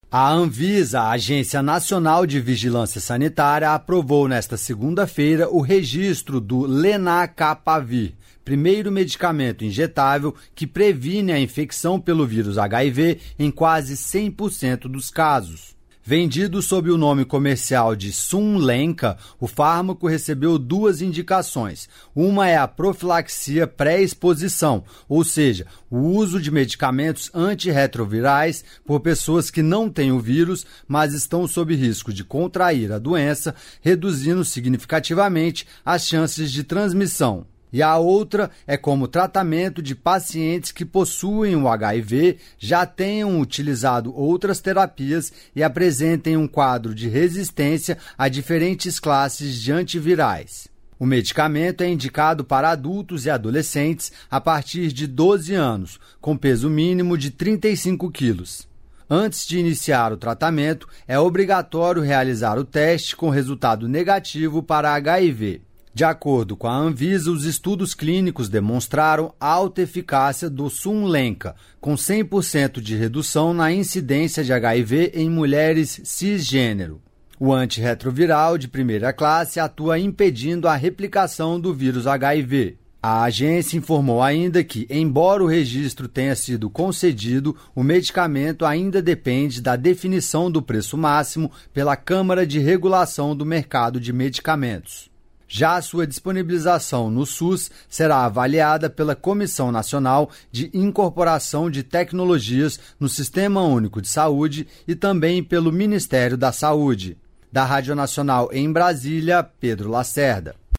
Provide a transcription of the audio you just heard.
A Anvisa, a Agência Nacional de Vigilância Sanitária, aprovou nesta segunda-feira o registro do Lenacapavir, primeiro medicamento injetável que previne a infecção pelo vírus HIV em quase 100% dos casos. Vendido sob o nome comercial de Sunlenca, o fármaco recebeu 2 indicações. Uma é a profilaxia pré-exposição, ou seja, o uso de medicamentos antirretrovirais por pessoas que não têm o vírus, mas estão sob risco de contrair a doença, reduzindo significativamente as chances de transmissão. E a outra é como tratamento de pacientes que possuem o HIV, já tenham utilizado outras terapias e apresentem um quadro de resistência a diferentes classes de antivirais. O medicamento é indicado para adultos e adolescentes a partir de 12 anos, com peso mínimo de 35 quilos. Antes de iniciar o tratamento, é obrigatório realizar o teste com resultado negativo para HIV. De acordo com a Anvisa, os estudos clínicos demonstraram alta eficácia do Sunlenca, com 100% de redução na incidência de HIV em mulheres cisgênero. O antirretroviral de primeira classe atua impedindo a replicação do vírus HIV. A agência informou ainda que, embora o registro tenha sido concedido, o medicamento ainda depende da definição do preço máximo pela Câmara de Regulação do Mercado de Medicamentos. Já a sua disponibilização no SUS será avaliada pela Comissão Nacional de Incorporação de Tecnologias no Sistema Único de Saúde e também pelo Ministério da Saúde. Da Rádio Nacional em Brasília, Pedro Lacerda.